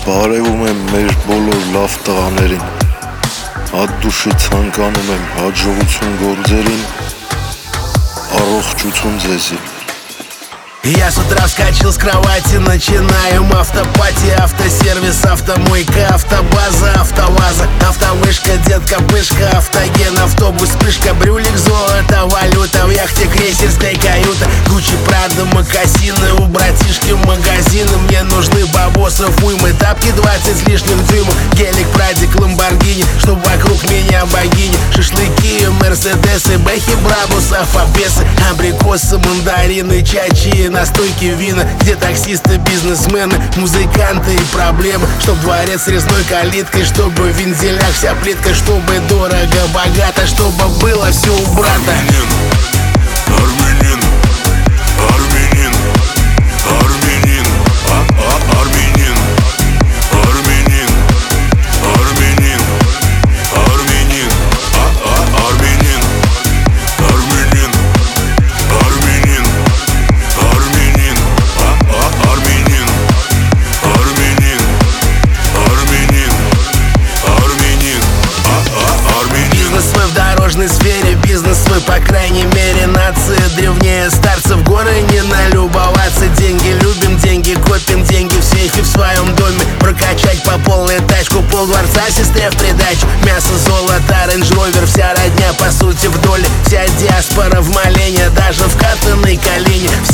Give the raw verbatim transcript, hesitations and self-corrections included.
Բարևում եմ մեր բոլոր լավ տղաներին, հատ դուշի ցանկանում եմ հաջողություն գործերին, առողջություն ձեզի։ Я с утра вскочил с кровати, начинаем автопати, автосервис, автомойка, автобаза, автоваза, автовышка, детка, пышка, автоген, автобус, вспышка, брюлик, золото, валюта, в яхте крейсерская каюта, Гуччи, Прада, мокасины, у братишки магазины, мне нужны бабосов уймы, тапки двадцать с лишним дюймов, гелик, прадик, ламборгини, чтоб вокруг меня богини, шашлыки, мерседесы, бэхи, брабусов, обесы, абрикосы, мандарины, чачи, настойки, вина, где таксисты, бизнесмены, музыканты и проблемы. Чтоб дворец с резной калиткой, чтобы в вензелях вся плитка, чтобы дорого, богато, чтобы было все у брата. Армянин, армянин, армянин, армянин, армянин, армянин, армянин, армянин, армянин, армянин, армянин, армянин, армянин, армянин, армянин, армянин. Бизнес свой в дорожной сфере, бизнес свой, по крайней мере, нация древнее старцев, горы не налюбоваться. Деньги любим, деньги копим, деньги в сейфе в своем доме, прокачать по полной тачку, пол дворца сестре в придачу. Мясо, золото, рейндж-ровер, вся родня по сути в доле, вся диаспора в молении, даже в катанной колени.